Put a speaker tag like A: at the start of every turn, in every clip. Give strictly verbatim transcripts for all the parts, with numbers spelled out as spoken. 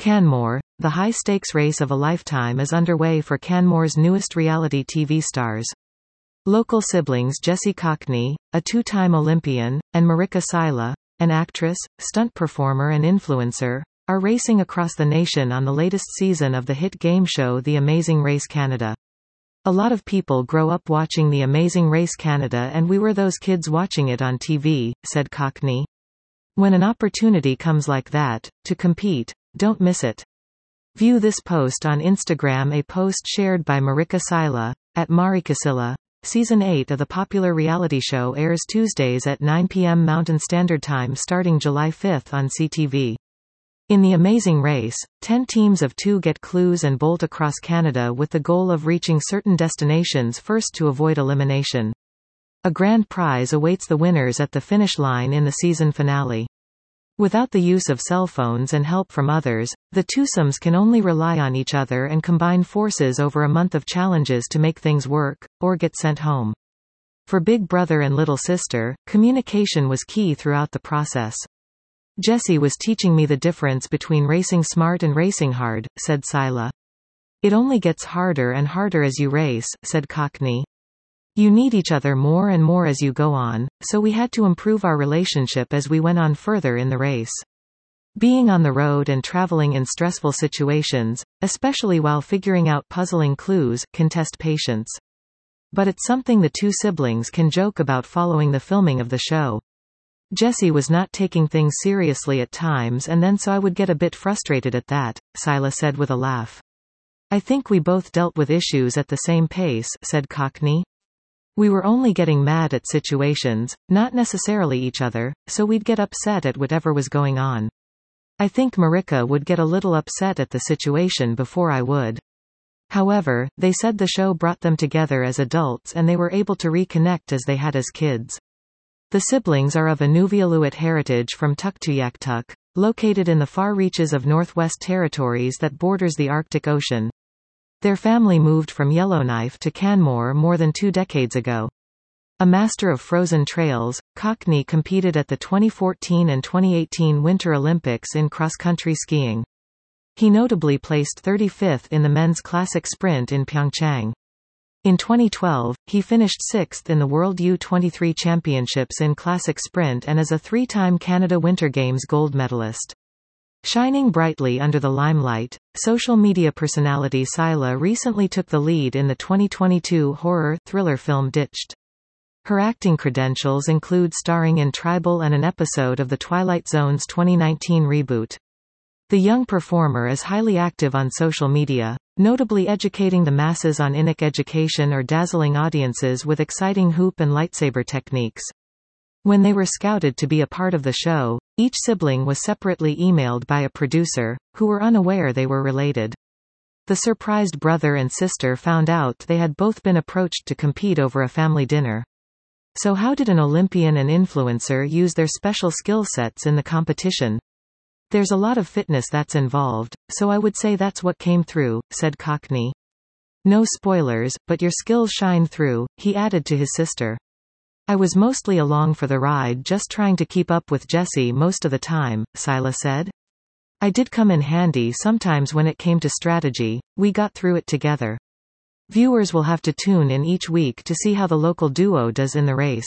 A: Canmore, the high-stakes race of a lifetime is underway for Canmore's newest reality T V stars. Local siblings Jessie Cockney, a two-time Olympian, and Marika Sylla, an actress, stunt performer and influencer, are racing across the nation on the latest season of the hit game show The Amazing Race Canada. A lot of people grow up watching The Amazing Race Canada, and we were those kids watching it on T V, said Cockney. When an opportunity comes like that, to compete, don't miss it. View this post on Instagram. A post shared by Marika Sylla, at Marikasilla. Season eight of the popular reality show airs Tuesdays at nine p m Mountain Standard Time starting July fifth on C T V. In The Amazing Race, ten teams of two get clues and bolt across Canada with the goal of reaching certain destinations first to avoid elimination. A grand prize awaits the winners at the finish line in the season finale. Without the use of cell phones and help from others, the twosomes can only rely on each other and combine forces over a month of challenges to make things work, or get sent home. For Big Brother and Little Sister, communication was key throughout the process. Jessie was teaching me the difference between racing smart and racing hard, said Sylla. It only gets harder and harder as you race, said Cockney. You need each other more and more as you go on, so we had to improve our relationship as we went on further in the race. Being on the road and traveling in stressful situations, especially while figuring out puzzling clues, can test patience. But it's something the two siblings can joke about following the filming of the show. Jessie was not taking things seriously at times, and then so I would get a bit frustrated at that, Sylla said with a laugh. I think we both dealt with issues at the same pace, said Cockney. We were only getting mad at situations, not necessarily each other, so we'd get upset at whatever was going on. I think Marika would get a little upset at the situation before I would. However, they said the show brought them together as adults and they were able to reconnect as they had as kids. The siblings are of Inuvialuit heritage from Tuktoyaktuk, located in the far reaches of Northwest Territories that borders the Arctic Ocean. Their family moved from Yellowknife to Canmore more than two decades ago. A master of frozen trails, Cockney competed at the twenty fourteen and twenty eighteen Winter Olympics in cross-country skiing. He notably placed thirty-fifth in the men's classic sprint in Pyeongchang. In twenty twelve, he finished sixth in the World U twenty-three Championships in classic sprint and is a three-time Canada Winter Games gold medalist. Shining brightly under the limelight, social media personality Sylla recently took the lead in the twenty twenty-two horror-thriller film Ditched. Her acting credentials include starring in Tribal and an episode of The Twilight Zone's twenty nineteen reboot. The young performer is highly active on social media, notably educating the masses on Inuk education or dazzling audiences with exciting hoop and lightsaber techniques. When they were scouted to be a part of the show, each sibling was separately emailed by a producer, who were unaware they were related. The surprised brother and sister found out they had both been approached to compete over a family dinner. So how did an Olympian and influencer use their special skill sets in the competition? There's a lot of fitness that's involved, so I would say that's what came through, said Cockney. No spoilers, but your skills shine through, he added to his sister. I was mostly along for the ride, just trying to keep up with Jessie most of the time, Sylla said. I did come in handy sometimes when it came to strategy, we got through it together. Viewers will have to tune in each week to see how the local duo does in the race.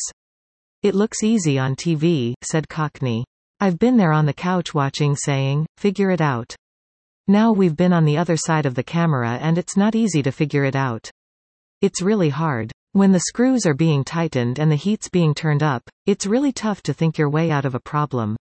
A: It looks easy on T V, said Cockney. I've been there on the couch watching saying, figure it out. Now we've been on the other side of the camera and it's not easy to figure it out. It's really hard. When the screws are being tightened and the heat's being turned up, it's really tough to think your way out of a problem.